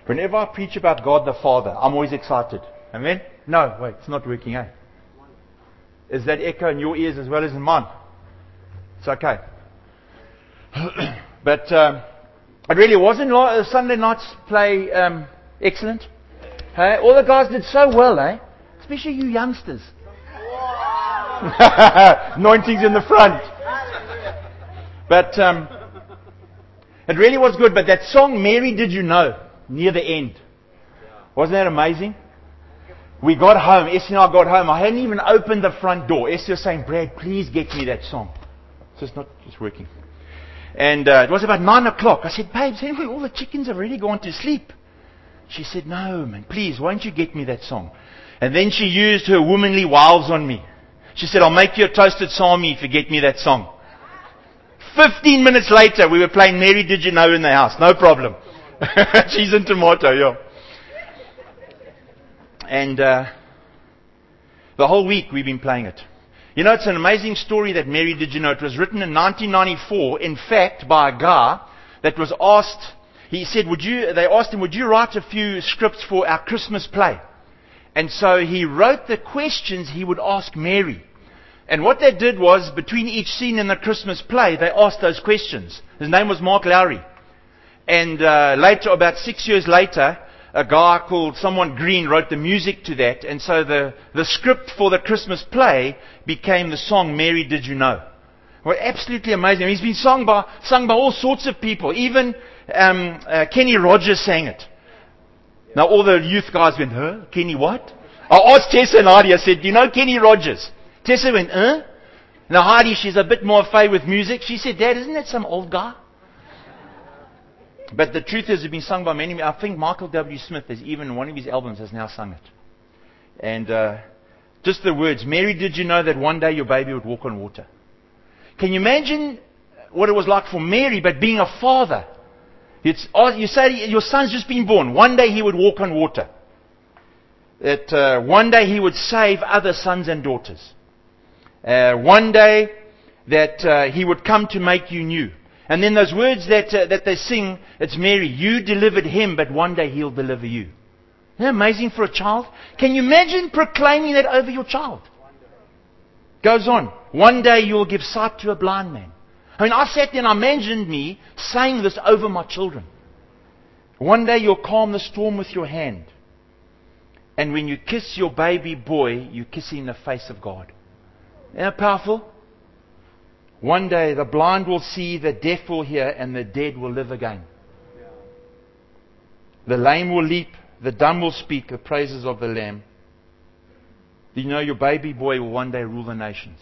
Whenever I preach about God the Father, I'm always excited. Amen? No, wait, it's not working, eh? Is that echo in your ears as well as in mine? It's okay. But it really wasn't Sunday night's play excellent. Hey, all the guys did so well, eh? Especially you youngsters. Anointings in the front. But it really was good. But that song, Mary Did You Know, near the end. Wasn't that amazing? We got home. Essie and I got home. I hadn't even opened the front door. Essie was saying, Brad, please get me that song. So it's not just working. And it was about 9 o'clock. I said, babes, anyway, all the chickens have already gone to sleep. She said, no, man, please, why don't you get me that song? And then she used her womanly wiles on me. She said, I'll make you a toasted psalmie if you get me that song. 15 minutes later, we were playing Mary Did You Know in the house. No problem. Cheese and tomato, yeah. And the whole week we've been playing it. You know, it's an amazing story that Mary Did You Know. It was written in 1994, in fact, by a guy that was asked, he said, they asked him, would you write a few scripts for our Christmas play? And so he wrote the questions he would ask Mary. And what they did was, between each scene in the Christmas play, they asked those questions. His name was Mark Lowry. And later, about 6 years later, a guy called someone Green wrote the music to that. And so the script for the Christmas play became the song, Mary Did You Know? Well, absolutely amazing. He's been sung by all sorts of people. Even Kenny Rogers sang it. Now all the youth guys went, huh? Kenny what? I asked Tessa and Heidi, I said, do you know Kenny Rogers? Tessa went, huh? Now Heidi, she's a bit more afraid with music. She said, Dad, isn't that some old guy? But the truth is, it's been sung by many. I think Michael W. Smith has even, one of his albums has now sung it. And just the words, Mary, did you know that one day your baby would walk on water? Can you imagine what it was like for Mary, but being a father? You say your son's just been born. One day he would walk on water. That one day he would save other sons and daughters. One day that he would come to make you new. And then those words that they sing, it's Mary, you delivered him, but one day he'll deliver you. Isn't that amazing for a child? Can you imagine proclaiming that over your child? Goes on. One day you'll give sight to a blind man. I mean, I sat there and I imagined me saying this over my children. One day you'll calm the storm with your hand. And when you kiss your baby boy, you kiss him in the face of God. Isn't that powerful? One day the blind will see, the deaf will hear, and the dead will live again. The lame will leap, the dumb will speak the praises of the Lamb. Do you know your baby boy will one day rule the nations?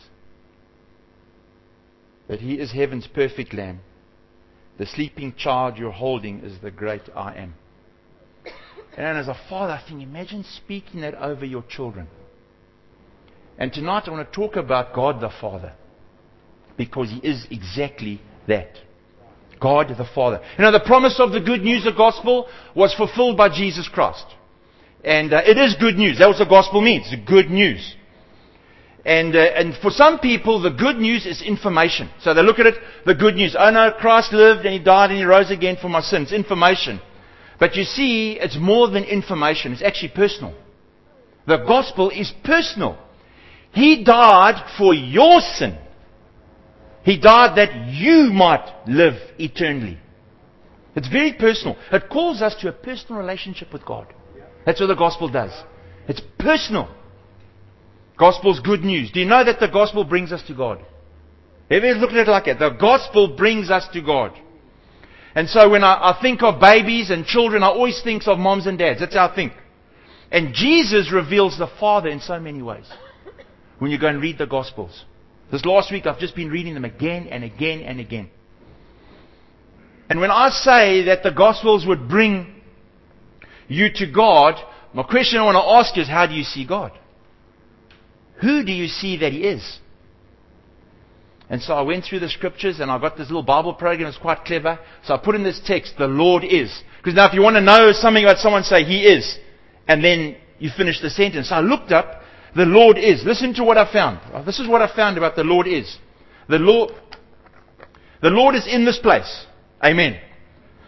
That he is heaven's perfect Lamb. The sleeping child you're holding is the great I Am. And as a father, I think, imagine speaking that over your children. And tonight I want to talk about God the Father. Because He is exactly that. God the Father. You know, the promise of the good news, the gospel, was fulfilled by Jesus Christ. And it is good news. That's what the gospel means. The good news. And for some people, the good news is information. So they look at it, the good news. Oh no, Christ lived and He died and He rose again for my sins. Information. But you see, it's more than information. It's actually personal. The gospel is personal. He died for your sin. He died that you might live eternally. It's very personal. It calls us to a personal relationship with God. That's what the gospel does. It's personal. Gospel's good news. Do you know that the gospel brings us to God? Have you ever looked at it like that? The gospel brings us to God. And so when I think of babies and children, I always think of moms and dads. That's how I think. And Jesus reveals the Father in so many ways. When you go and read the Gospels. This last week I've just been reading them again and again and again. And when I say that the Gospels would bring you to God, my question I want to ask you is, how do you see God? Who do you see that He is? And so I went through the scriptures and I got this little Bible program. It's quite clever. So I put in this text, the Lord is. Because now if you want to know something about someone, say He is. And then you finish the sentence. So I looked up, the Lord is. Listen to what I found. This is what I found about the Lord is. The Lord is in this place. Amen.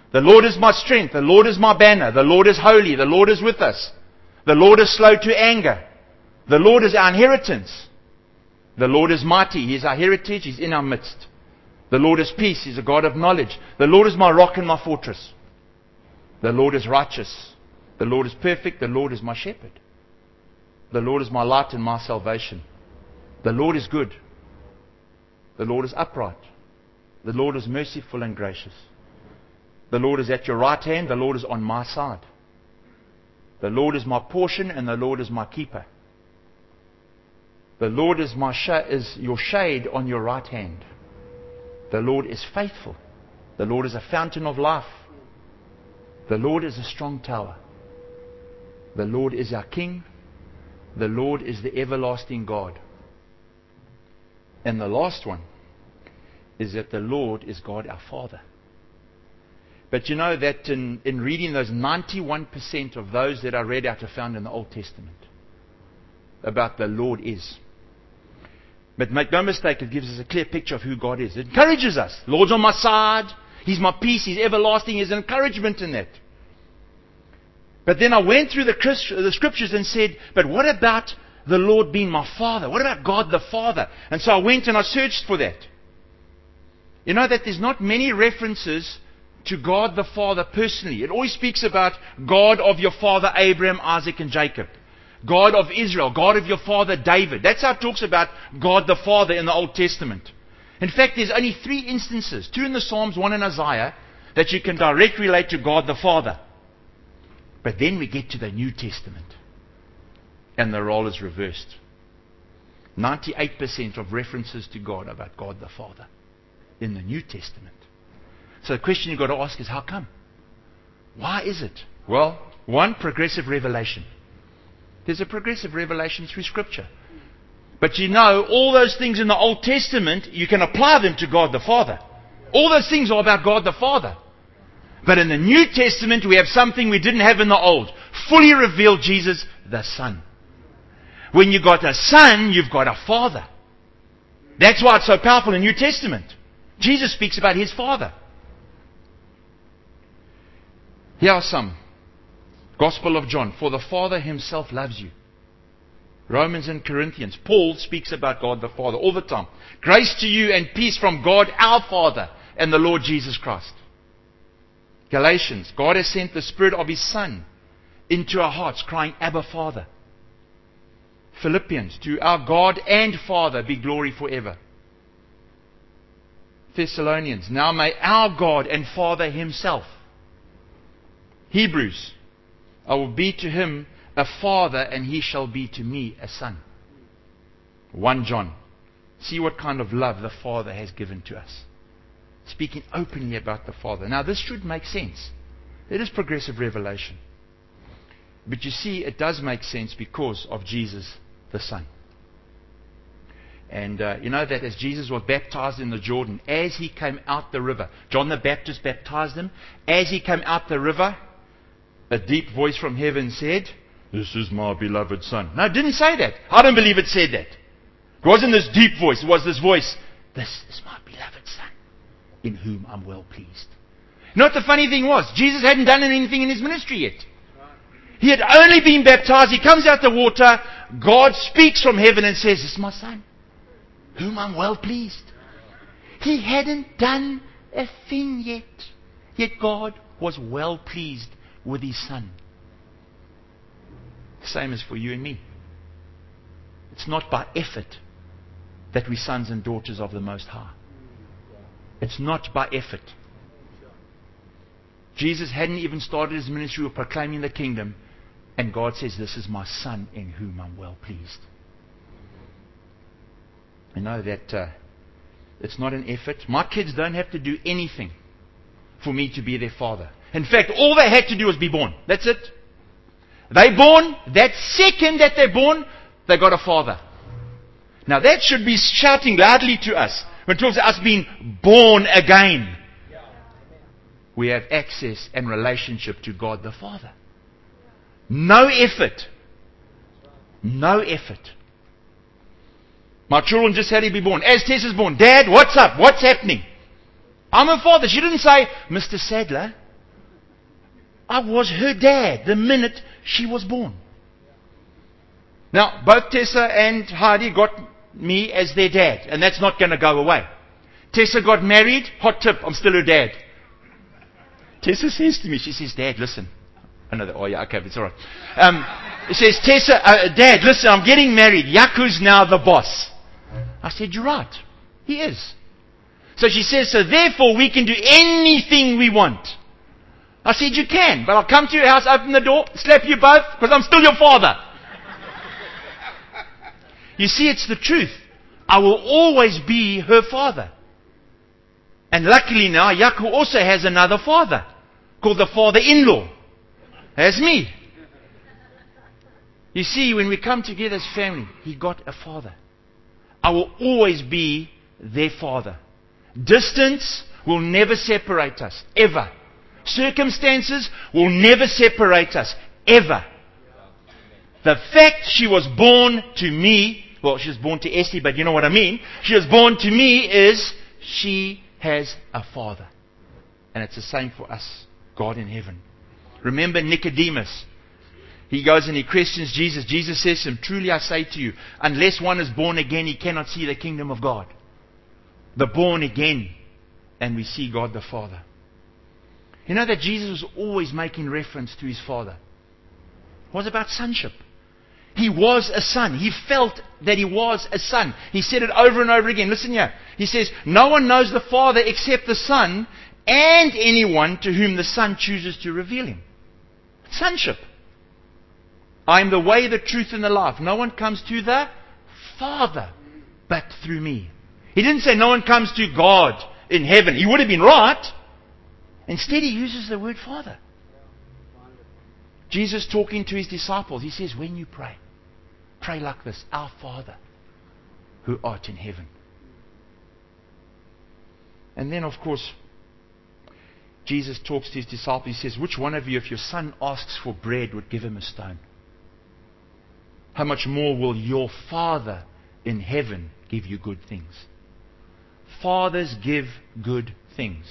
The Lord is my strength. The Lord is my banner. The Lord is holy. The Lord is with us. The Lord is slow to anger. The Lord is our inheritance. The Lord is mighty. He is our heritage. He's in our midst. The Lord is peace. He's a God of knowledge. The Lord is my rock and my fortress. The Lord is righteous. The Lord is perfect. The Lord is my shepherd. The Lord is my light and my salvation. The Lord is good. The Lord is upright. The Lord is merciful and gracious. The Lord is at your right hand. The Lord is on my side. The Lord is my portion and the Lord is my keeper. The Lord is your shade on your right hand. The Lord is faithful. The Lord is a fountain of life. The Lord is a strong tower. The Lord is our King. The Lord is the everlasting God. And the last one is that the Lord is God our Father. But you know that in reading those, 91% of those that I read out are found in the Old Testament. About the Lord is. But make no mistake, it gives us a clear picture of who God is. It encourages us. The Lord's on my side. He's my peace. He's everlasting. There's an encouragement in that. But then I went through the scriptures and said, but what about the Lord being my Father? What about God the Father? And so I went and I searched for that. You know that there's not many references to God the Father personally. It always speaks about God of your father Abraham, Isaac and Jacob. God of Israel, God of your father David. That's how it talks about God the Father in the Old Testament. In fact, there's only 3 instances, 2 in the Psalms, 1 in Isaiah, that you can directly relate to God the Father. But then we get to the New Testament, and the role is reversed. 98% of references to God about God the Father in the New Testament. So the question you've got to ask is, how come? Why is it? Well, 1, progressive revelation. There's a progressive revelation through Scripture. But you know, all those things in the Old Testament, you can apply them to God the Father. All those things are about God the Father. But in the New Testament, we have something we didn't have in the Old. Fully revealed Jesus, the Son. When you've got a Son, you've got a Father. That's why it's so powerful in the New Testament. Jesus speaks about His Father. Here are some. Gospel of John. For the Father Himself loves you. Romans and Corinthians. Paul speaks about God the Father all the time. Grace to you and peace from God our Father and the Lord Jesus Christ. Galatians. God has sent the Spirit of His Son into our hearts, crying, Abba, Father. Philippians. To our God and Father be glory forever. Thessalonians. Now may our God and Father Himself. Hebrews. I will be to him a father, and he shall be to me a son. 1 John. See what kind of love the Father has given to us. Speaking openly about the Father. Now this should make sense. It is progressive revelation. But you see, it does make sense because of Jesus the Son. And you know that as Jesus was baptized in the Jordan, as He came out the river, John the Baptist baptized Him. As He came out the river, a deep voice from heaven said, this is my beloved Son. No, it didn't say that. I don't believe it said that. It wasn't this deep voice. It was this voice. This is my beloved Son, in whom I'm well pleased. You know what the funny thing was? Jesus hadn't done anything in His ministry yet. He had only been baptized. He comes out the water. God speaks from heaven and says, this is my Son, whom I'm well pleased. He hadn't done a thing yet. Yet God was well pleased with His Son. The same as for you and me. It's not by effort that we're sons and daughters of the Most High. It's not by effort. Jesus hadn't even started His ministry of proclaiming the kingdom, and God says, this is my Son in whom I'm well pleased. You know that it's not an effort. My kids don't have to do anything for me to be their father. In fact, all they had to do was be born. That's it. They're born. That second that they're born, they got a father. Now that should be shouting loudly to us. When it talks about us being born again, we have access and relationship to God the Father. No effort. No effort. My children just had to be born. As Tess is born, Dad, what's up? What's happening? I'm a father. She didn't say, Mr. Sadler, I was her dad the minute she was born. Now, both Tessa and Heidi got me as their dad, and that's not going to go away. Tessa got married, hot tip, I'm still her dad. Tessa says to me, she says, Dad, listen. I know that, oh yeah, okay, it's alright. She says, Tessa, Dad, listen, I'm getting married. Yaku's now the boss. I said, you're right. He is. So she says, so therefore we can do anything we want. I said, you can, but I'll come to your house, open the door, slap you both, because I'm still your father. You see, it's the truth. I will always be her father. And luckily now, Yaku also has another father, called the father-in-law. That's me. You see, when we come together as family, he got a father. I will always be their father. Distance will never separate us, ever. Circumstances will never separate us, ever. The fact she was born to me, well, she was born to Esty, but you know what I mean. She was born to me is she has a father. And it's the same for us, God in heaven. Remember Nicodemus. He goes and he questions Jesus. Jesus says to him, truly I say to you, unless one is born again, he cannot see the kingdom of God. The born again. And we see God the Father. You know that Jesus was always making reference to his Father. It was about sonship. He was a son. He felt that he was a son. He said it over and over again. Listen here. He says, no one knows the Father except the Son and anyone to whom the Son chooses to reveal him. Sonship. I am the way, the truth, and the life. No one comes to the Father but through me. He didn't say no one comes to God in heaven. He would have been right. Instead, he uses the word Father. Jesus talking to his disciples, he says, when you pray, pray like this, our Father who art in heaven. And then, of course, Jesus talks to his disciples. He says, which one of you, if your son asks for bread, would give him a stone? How much more will your Father in heaven give you good things? Fathers give good things.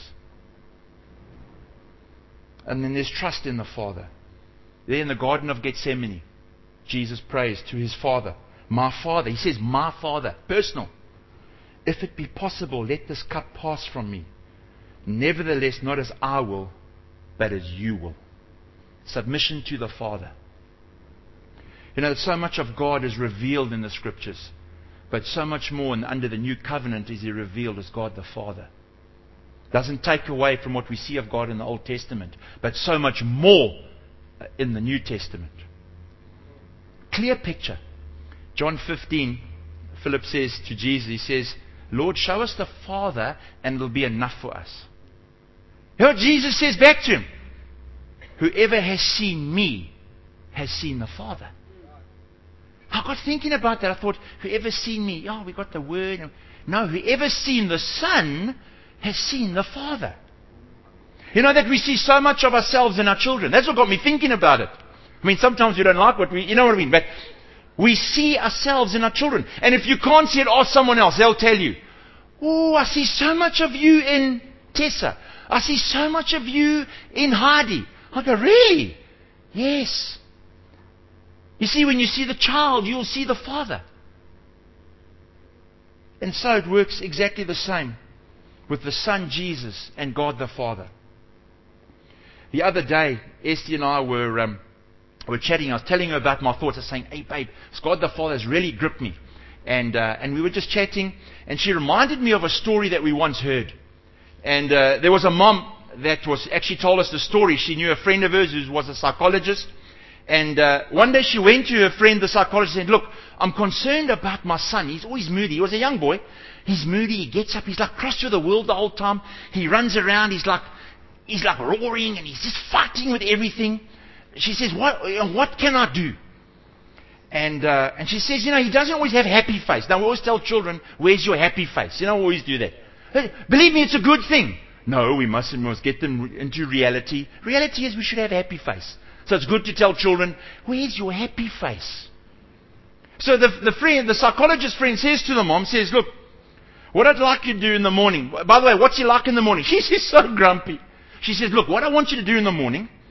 And then there's trust in the Father. There in the Garden of Gethsemane, Jesus prays to his Father. My Father. He says, my Father. Personal. If it be possible, let this cup pass from me. Nevertheless, not as I will, but as you will. Submission to the Father. You know, so much of God is revealed in the Scriptures. But so much more under the new covenant is he revealed as God the Father. Doesn't take away from what we see of God in the Old Testament, but so much more in the New Testament. Clear picture. John 15, Philip says to Jesus, he says, Lord, show us the Father and it'll be enough for us. You know what Jesus says back to him? Whoever has seen me has seen the Father. I got thinking about that. I thought, whoever's seen me, oh, we got the word. No, whoever's seen the Son has seen the Father. You know that we see so much of ourselves in our children. That's what got me thinking about it. I mean, sometimes we don't like what you know what I mean, but we see ourselves in our children. And if you can't see it, ask someone else. They'll tell you, oh, I see so much of you in Tessa. I see so much of you in Heidi. I go, really? Yes. You see, when you see the child, you'll see the Father. And so it works exactly the same with the Son Jesus and God the Father. The other day, Esty and I were chatting. I was telling her about my thoughts. I was saying, hey babe, God the Father has really gripped me. And we were just chatting, and she reminded me of a story that we once heard. And there was a mom that was actually told us the story. She knew a friend of hers who was a psychologist. And one day she went to her friend, the psychologist, and said, look, I'm concerned about my son. He's always moody. He was a young boy. He's moody. He gets up. He's like cross to the world the whole time. He runs around. He's like roaring, and he's just fighting with everything. She says, what can I do? And she says, he doesn't always have a happy face. Now, we always tell children, where's your happy face? We always do that. Believe me, it's a good thing. No, we must get them into reality. Reality is we should have a happy face. So it's good to tell children, where's your happy face? So the psychologist friend says to the mom, says, look, what I'd like you to do in the morning. By the way, what's he like in the morning? She's so grumpy. She says, look, what I want you to do in the morning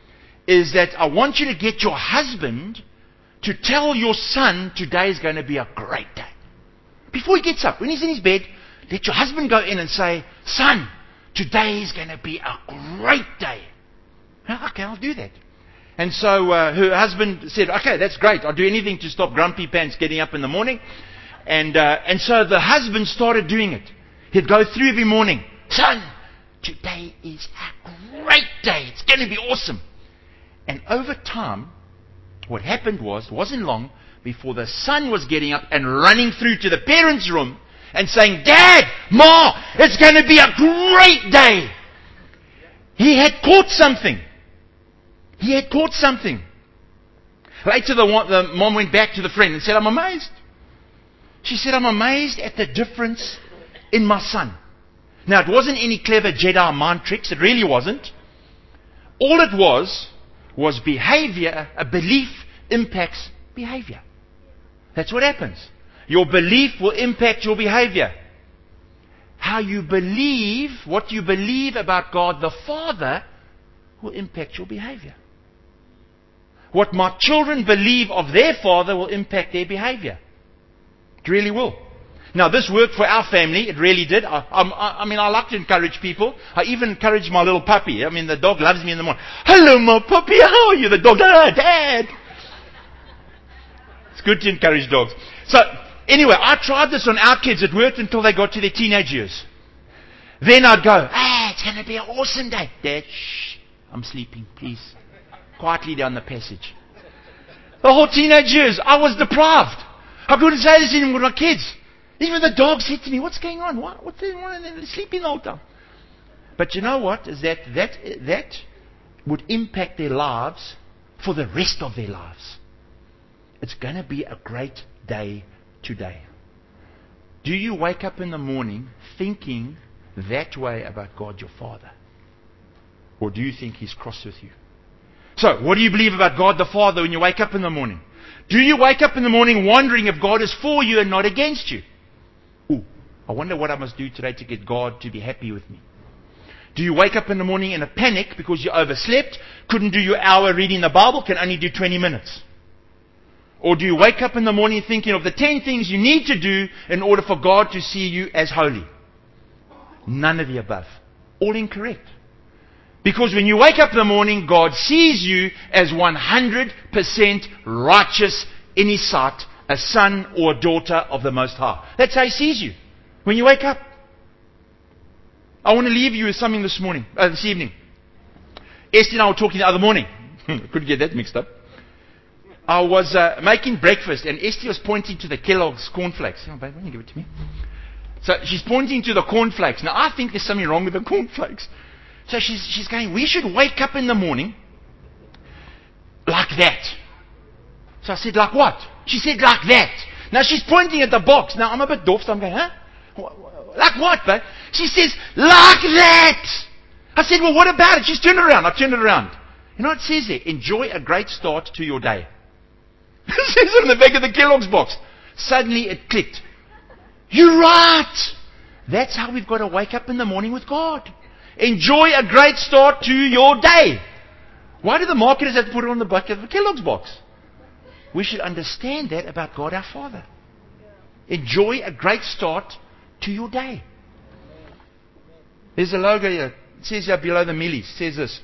is that I want you to get your husband to tell your son today is going to be a great day. Before he gets up, when he's in his bed, let your husband go in and say, son, today is going to be a great day. Okay, I'll do that. And so her husband said, okay, that's great. I'll do anything to stop Grumpy Pants getting up in the morning. And so the husband started doing it. He'd go through every morning. Son, today is a great day. It's going to be awesome. And over time, what happened was, it wasn't long before the son was getting up and running through to the parents' room and saying, Dad, Ma, it's going to be a great day. He had caught something. He had caught something. Later, the mom went back to the friend and said, I'm amazed. She said, I'm amazed at the difference in my son. Now, it wasn't any clever Jedi mind tricks. It really wasn't. All it was behavior. A belief impacts behavior. That's what happens. Your belief will impact your behavior. How you believe, what you believe about God the Father will impact your behavior. What my children believe of their father will impact their behavior. It really will. Now, this worked for our family. It really did. I mean, I like to encourage people. I even encourage my little puppy. I mean, the dog loves me in the morning. Hello, my puppy. How are you? The dog, Dad. It's good to encourage dogs. So, anyway, I tried this on our kids. It worked until they got to their teenage years. Then I'd go, it's going to be an awesome day. Dad, shh, I'm sleeping, please. Quietly down the passage. The whole teenage years, I was deprived. I couldn't say this anymore with my kids. Even the dog said to me, what's going on? What's going on? They're sleeping the whole time. But you know what? Is that would impact their lives for the rest of their lives. It's going to be a great day today. Do you wake up in the morning thinking that way about God your Father? Or do you think He's cross with you? So, what do you believe about God the Father when you wake up in the morning? Do you wake up in the morning wondering if God is for you and not against you? Ooh, I wonder what I must do today to get God to be happy with me. Do you wake up in the morning in a panic because you overslept, couldn't do your hour reading the Bible, can only do 20 minutes? Or do you wake up in the morning thinking of the 10 things you need to do in order for God to see you as holy? None of the above. All incorrect. Because when you wake up in the morning, God sees you as 100% righteous in His sight, a son or a daughter of the Most High. That's how He sees you when you wake up. I want to leave you with something this evening. Esther and I were talking the other morning. Couldn't get that mixed up. I was making breakfast, and Esther was pointing to the Kellogg's cornflakes. Oh, babe, why don't you give it to me? So she's pointing to the cornflakes. Now, I think there's something wrong with the cornflakes. So she's going, we should wake up in the morning like that. So I said, like what? She said, like that. Now she's pointing at the box. Now I'm a bit deaf, so I'm going, huh? Like what, babe? She says, like that. I said, well, what about it? She's turned it around. I turned it around. You know what it says there? Enjoy a great start to your day. It says on the back of the Kellogg's box. Suddenly it clicked. You're right. That's how we've got to wake up in the morning with God. Enjoy a great start to your day. Why do the marketers have to put it on the back of the Kellogg's box? We should understand that about God our Father. Enjoy a great start to your day. There's a logo here. It says here below the Millies. It says this.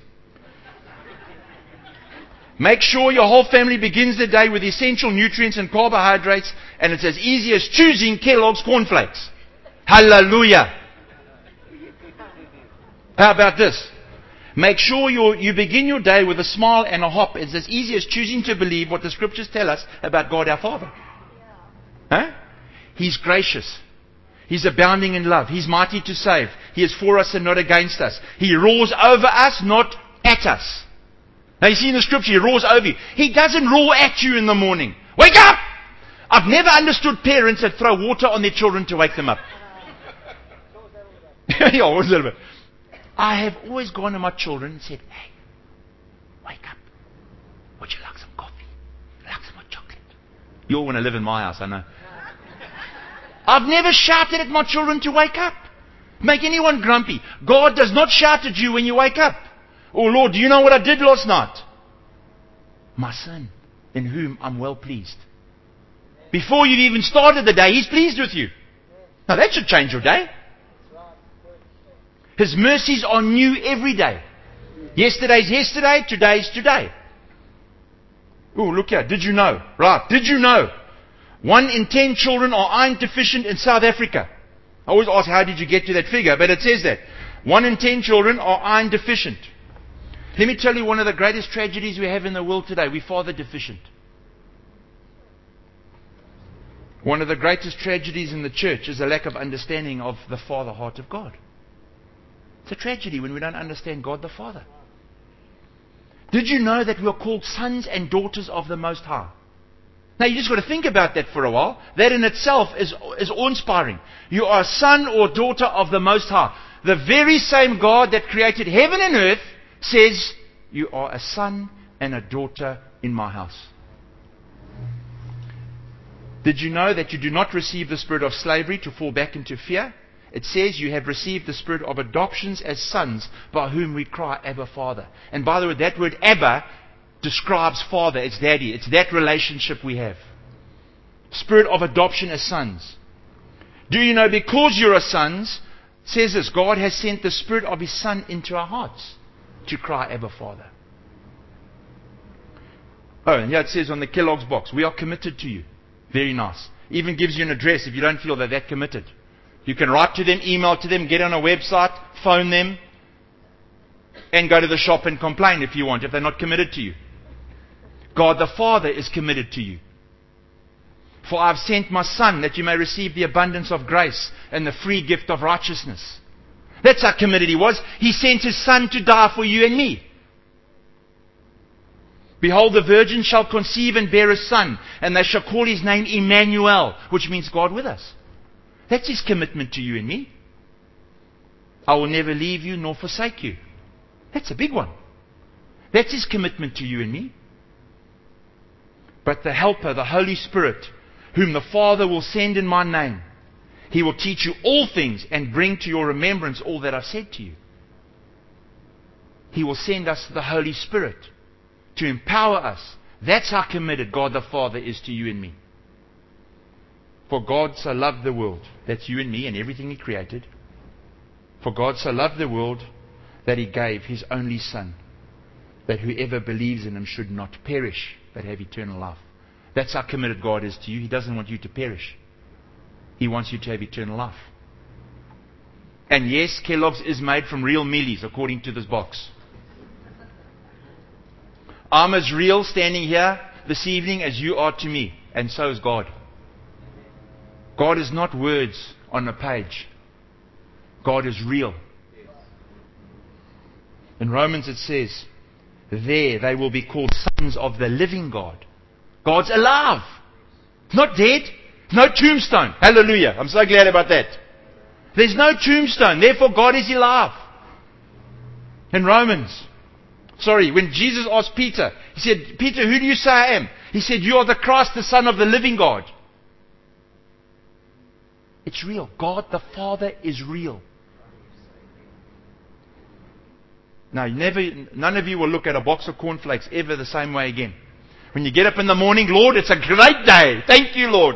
Make sure your whole family begins the day with essential nutrients and carbohydrates, and it's as easy as choosing Kellogg's cornflakes. Hallelujah. How about this? Make sure you begin your day with a smile and a hop. It's as easy as choosing to believe what the scriptures tell us about God our Father. Huh? He's gracious. He's abounding in love. He's mighty to save. He is for us and not against us. He roars over us, not at us. Now you see in the scripture, He roars over you. He doesn't roar at you in the morning. Wake up! I've never understood parents that throw water on their children to wake them up. Yeah, what's that about? I have always gone to my children and said, hey, wake up. Would you like some coffee? Would you like some hot chocolate? You all want to live in my house, I know. I've never shouted at my children to wake up. Make anyone grumpy. God does not shout at you when you wake up. Oh Lord, do you know what I did last night? My son, in whom I'm well pleased. Before you've even started the day, He's pleased with you. Now that should change your day. His mercies are new every day. Yesterday's yesterday, today's today. Oh, look here. Did you know? Right. Did you know? 1 in 10 children are iron deficient in South Africa. I always ask, how did you get to that figure? But it says that. 1 in 10 children are iron deficient. Let me tell you one of the greatest tragedies we have in the world today. We're father deficient. One of the greatest tragedies in the church is a lack of understanding of the Father heart of God. It's a tragedy when we don't understand God the Father. Did you know that we are called sons and daughters of the Most High? Now you just got to think about that for a while. That in itself is awe-inspiring. You are a son or daughter of the Most High. The very same God that created heaven and earth says, you are a son and a daughter in my house. Did you know that you do not receive the spirit of slavery to fall back into fear? It says you have received the spirit of adoptions as sons, by whom we cry, Abba, Father. And by the way, that word Abba describes father. It's daddy. It's that relationship we have. Spirit of adoption as sons. Do you know, because you're a sons, says this, God has sent the Spirit of His Son into our hearts to cry, Abba, Father. Oh, and here it says on the Kellogg's box, we are committed to you. Very nice. Even gives you an address if you don't feel they're that committed. You can write to them, email to them, get on a website, phone them, and go to the shop and complain if you want, if they're not committed to you. God the Father is committed to you. For I've sent my Son that you may receive the abundance of grace and the free gift of righteousness. That's how committed He was. He sent His Son to die for you and me. Behold, the virgin shall conceive and bear a son, and they shall call His name Emmanuel, which means God with us. That's His commitment to you and me. I will never leave you nor forsake you. That's a big one. That's His commitment to you and me. But the Helper, the Holy Spirit, whom the Father will send in my name, He will teach you all things and bring to your remembrance all that I've said to you. He will send us the Holy Spirit to empower us. That's how committed God the Father is to you and me. For God so loved the world, that's you and me and everything He created. For God so loved the world that He gave His only Son, that whoever believes in Him should not perish, but have eternal life. That's how committed God is to you. He doesn't want you to perish. He wants you to have eternal life. And yes, Kellogg's is made from real mealies, according to this box. I'm as real standing here this evening as you are to me, and so is God. God is not words on a page. God is real. In Romans it says, there they will be called sons of the living God. God's alive. Not dead. No tombstone. Hallelujah. I'm so glad about that. There's no tombstone. Therefore God is alive. In Romans, when Jesus asked Peter, He said, Peter, who do you say I am? He said, you are the Christ, the Son of the living God. It's real. God the Father is real. Now, none of you will look at a box of cornflakes ever the same way again. When you get up in the morning, Lord, it's a great day. Thank you, Lord.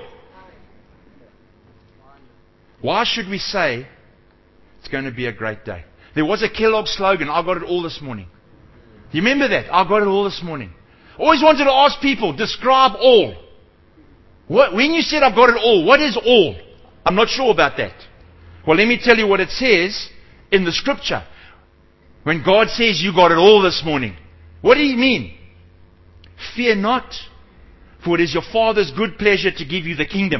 Why should we say it's going to be a great day? There was a Kellogg slogan. I got it all this morning. Do you remember that? I got it all this morning. Always wanted to ask people, describe all. When you said I've got it all, what is all? I'm not sure about that. Well, let me tell you what it says in the scripture. When God says you got it all this morning, what do He mean? Fear not, for it is your Father's good pleasure to give you the kingdom.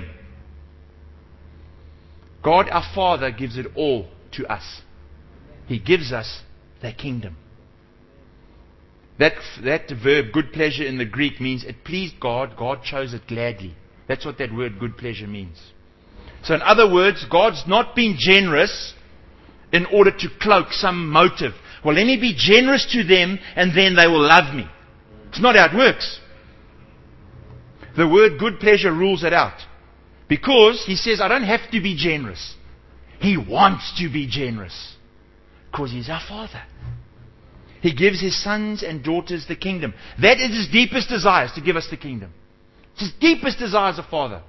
God our Father gives it all to us. He gives us the kingdom. That verb, good pleasure, in the Greek means it pleased God. God chose it gladly. That's what that word good pleasure means. So in other words, God's not being generous in order to cloak some motive. Well, let me be generous to them and then they will love me. It's not how it works. The word good pleasure rules it out. Because He says, I don't have to be generous. He wants to be generous. Because He's our Father. He gives His sons and daughters the kingdom. That is His deepest desires, to give us the kingdom. It's His deepest desire as a Father.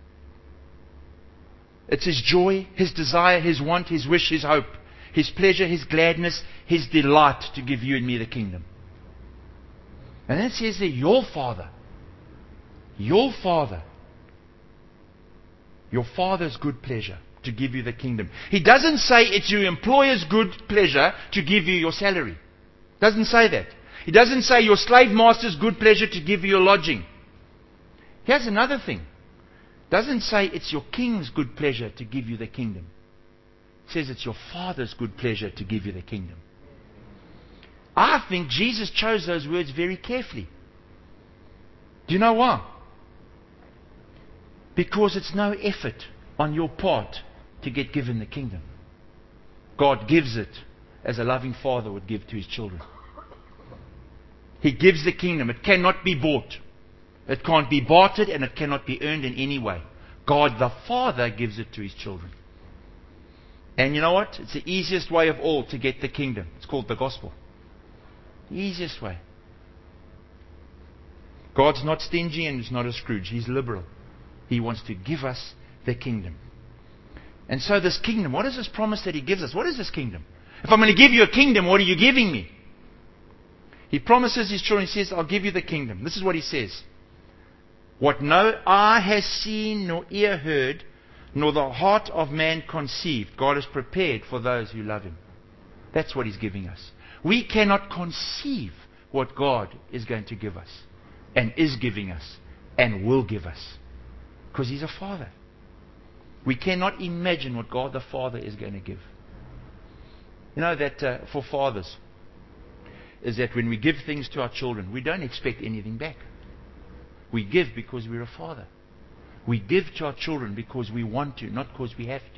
It's His joy, His desire, His want, His wish, His hope, His pleasure, His gladness, His delight to give you and me the kingdom. And then it says there, your Father. Your Father. Your Father's good pleasure to give you the kingdom. He doesn't say it's your employer's good pleasure to give you your salary. Doesn't say that. He doesn't say your slave master's good pleasure to give you your lodging. Here's another thing. Doesn't say it's your king's good pleasure to give you the kingdom. It says it's your Father's good pleasure to give you the kingdom. I think Jesus chose those words very carefully. Do you know why? Because it's no effort on your part to get given the kingdom. God gives it as a loving Father would give to His children. He gives the kingdom. It cannot be bought. It can't be bartered, and it cannot be earned in any way. God the Father gives it to His children. And you know what? It's the easiest way of all to get the kingdom. It's called the gospel. The easiest way. God's not stingy and He's not a Scrooge. He's liberal. He wants to give us the kingdom. And so this kingdom, what is this promise that He gives us? What is this kingdom? If I'm going to give you a kingdom, what are you giving me? He promises His children, He says, I'll give you the kingdom. This is what He says. What no eye has seen, nor ear heard, nor the heart of man conceived, God has prepared for those who love Him. That's what He's giving us. We cannot conceive what God is going to give us, and is giving us, and will give us. Because He's a Father. We cannot imagine what God the Father is going to give. You know that for fathers, is that when we give things to our children, we don't expect anything back. We give because we're a father. We give to our children because we want to, not because we have to.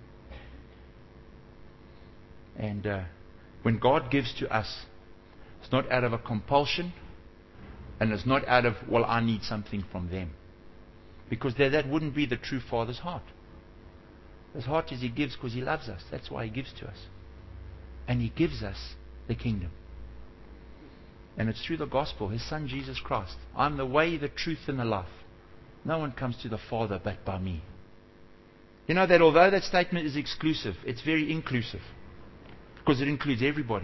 And when God gives to us, it's not out of a compulsion, and it's not out of, well, I need something from them. Because that wouldn't be the true Father's heart. His heart is He gives because He loves us. That's why He gives to us. And He gives us the kingdom. And it's through the gospel, His Son Jesus Christ. I'm the way, the truth, and the life. No one comes to the Father but by me. You know that although that statement is exclusive, it's very inclusive. Because it includes everybody.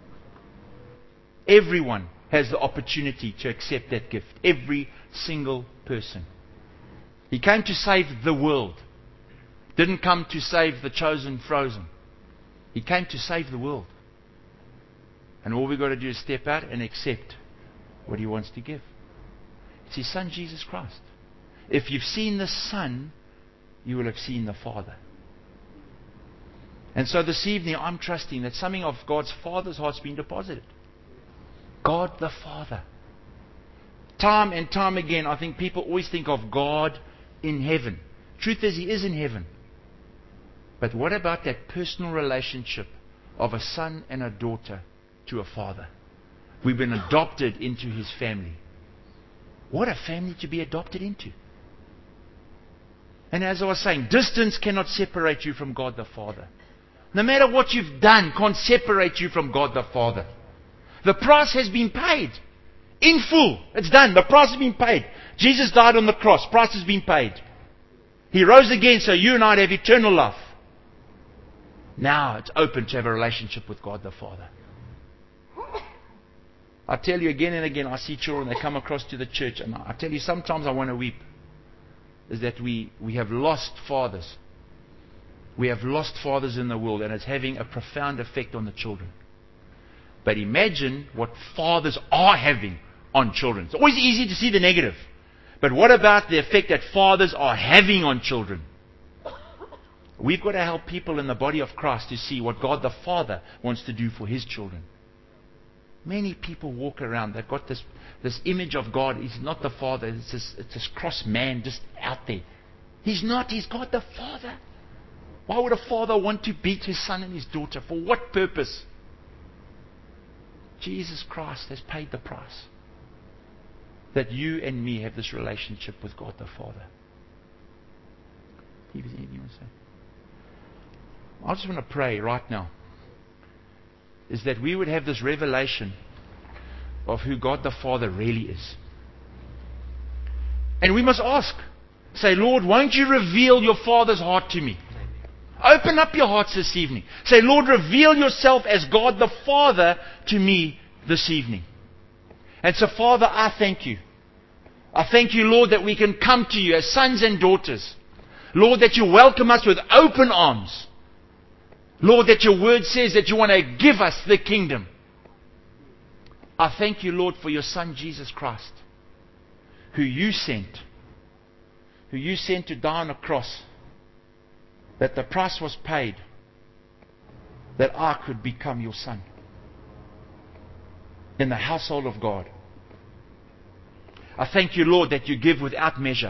Everyone has the opportunity to accept that gift. Every single person. He came to save the world. Didn't come to save the chosen frozen. He came to save the world. And all we've got to do is step out and accept what He wants to give. It's His Son Jesus Christ. If you've seen the Son, you will have seen the Father. And so this evening I'm trusting that something of God's Father's heart's been deposited. God the Father. Time and time again, I think people always think of God in heaven. Truth is, He is in heaven. But what about that personal relationship of a son and a daughter to a father? We've been adopted into His family. What a family to be adopted into. And as I was saying, distance cannot separate you from God the Father. No matter what you've done, can't separate you from God the Father. The price has been paid. In full. It's done. The price has been paid. Jesus died on the cross. Price has been paid. He rose again so you and I have eternal life. Now it's open to have a relationship with God the Father. I tell you again and again, I see children, they come across to the church, and I tell you sometimes I want to weep. Is that we have lost fathers. We have lost fathers in the world, and it's having a profound effect on the children. But imagine what fathers are having on children. It's always easy to see the negative. But what about the effect that fathers are having on children? We've got to help people in the body of Christ to see what God the Father wants to do for His children. Many people walk around, they've got this image of God. He's not the Father, it's this cross man just out there. He's not, He's God the Father. Why would a father want to beat his son and his daughter? For what purpose? Jesus Christ has paid the price. That you and me have this relationship with God the Father. Anything you want to say? I just want to pray right now. is that we would have this revelation of who God the Father really is. And we must ask, say, Lord, won't you reveal your Father's heart to me? Open up your hearts this evening. Say, Lord, reveal yourself as God the Father to me this evening. And so, Father, I thank you. I thank you, Lord, that we can come to you as sons and daughters. Lord, that you welcome us with open arms. Lord, that your word says that you want to give us the kingdom. I thank you, Lord, for your Son, Jesus Christ, who you sent to die on a cross, that the price was paid, that I could become your son in the household of God. I thank you, Lord, that you give without measure.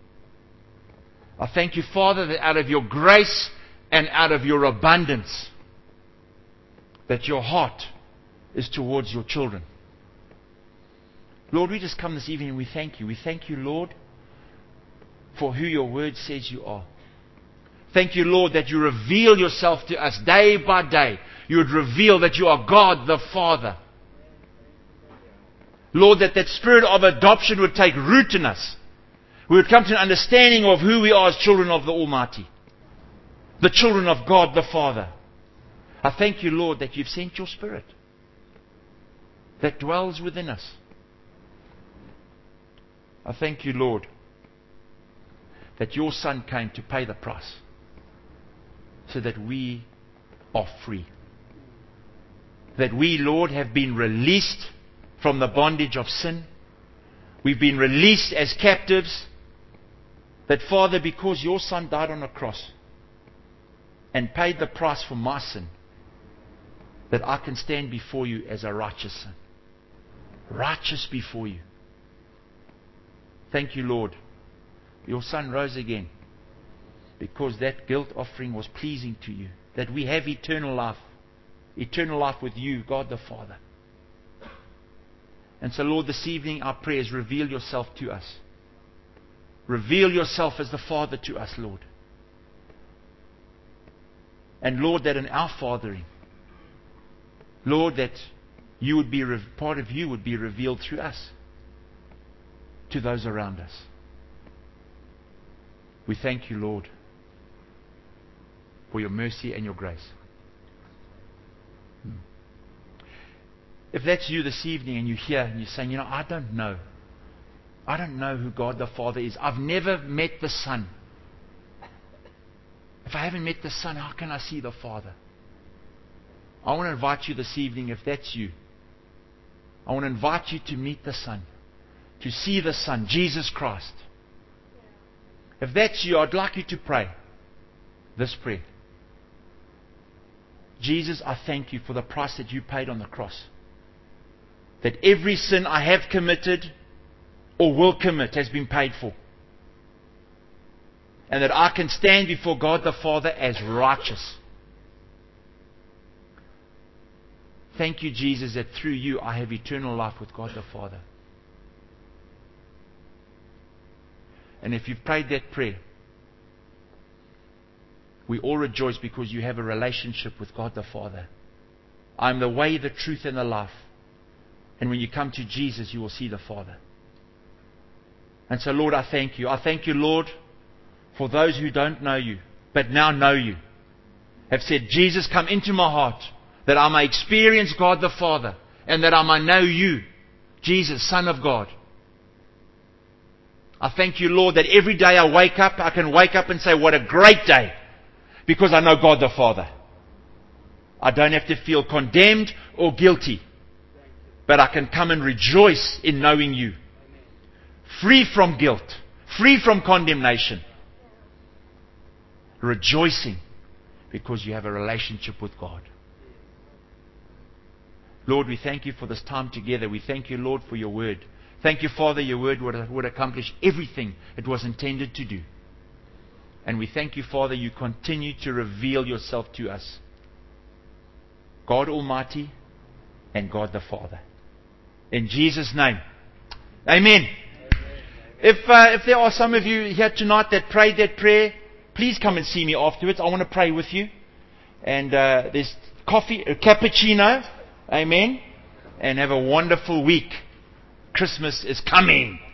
I thank you, Father, that out of your grace and out of your abundance, that your heart is towards your children. Lord, we just come this evening and we thank you. We thank you, Lord, for who your word says you are. Thank you, Lord, that you reveal yourself to us day by day. You would reveal that you are God the Father. Lord, that spirit of adoption would take root in us. We would come to an understanding of who we are as children of the Almighty, the children of God the Father. I thank you, Lord, that you've sent your Spirit that dwells within us. I thank you, Lord, that your Son came to pay the price so that we are free. That we, Lord, have been released from the bondage of sin. We've been released as captives. That, Father, because your Son died on a cross and paid the price for my sin, that I can stand before you as a righteous son. Righteous before you. Thank you, Lord. Your Son rose again because that guilt offering was pleasing to you. That we have eternal life. Eternal life with you, God the Father. And so, Lord, this evening our prayer is reveal yourself to us. Reveal yourself as the Father to us, Lord. And Lord, that in our fathering, Lord, that you would be part of you would be revealed through us to those around us. We thank you, Lord, for your mercy and your grace. If that's you this evening and you're here and you're saying, I don't know who God the Father is. I've never met the Son. If I haven't met the Son, how can I see the Father? I want to invite you this evening, if that's you, I want to invite you to meet the Son, to see the Son, Jesus Christ. If that's you, I'd like you to pray this prayer. Jesus, I thank you for the price that you paid on the cross. That every sin I have committed or will commit has been paid for. And that I can stand before God the Father as righteous. Thank you, Jesus, that through you I have eternal life with God the Father. And if you've prayed that prayer, we all rejoice because you have a relationship with God the Father. I am the way, the truth, and the life. And when you come to Jesus, you will see the Father. And so, Lord, I thank you. I thank you, Lord, for those who don't know you, but now know you, have said, Jesus, come into my heart, that I may experience God the Father, and that I may know you, Jesus, Son of God. I thank you, Lord, that every day I wake up, I can wake up and say, what a great day, because I know God the Father. I don't have to feel condemned or guilty, but I can come and rejoice in knowing you. Free from guilt, free from condemnation, rejoicing because you have a relationship with God. Lord, we thank you for this time together. We thank you, Lord, for your word. Thank you, Father, your word would accomplish everything it was intended to do. And we thank you, Father, you continue to reveal yourself to us. God Almighty and God the Father. In Jesus' name. Amen. If there are some of you here tonight that prayed that prayer, please come and see me afterwards. I want to pray with you. And there's coffee, a cappuccino. Amen. And have a wonderful week. Christmas is coming.